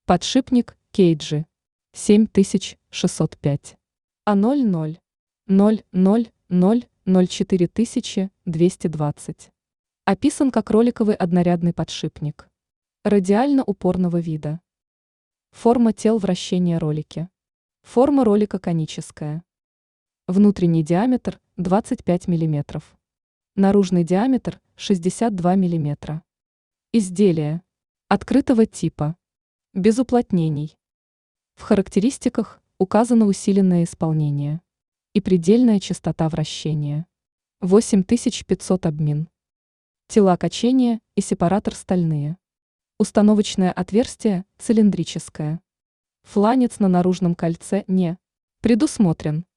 Подшипник Кейджи 7605. А0000004220. Описан как роликовый однорядный подшипник. Радиально упорного вида. Форма тел вращения ролики. Форма ролика коническая. Внутренний диаметр 25 мм. Наружный диаметр 62 мм. Изделие открытого типа. Без уплотнений. В характеристиках указано усиленное исполнение и предельная частота вращения. 8500 обмин. Тела качения и сепаратор стальные. Установочное отверстие цилиндрическое. Фланец на наружном кольце не предусмотрен.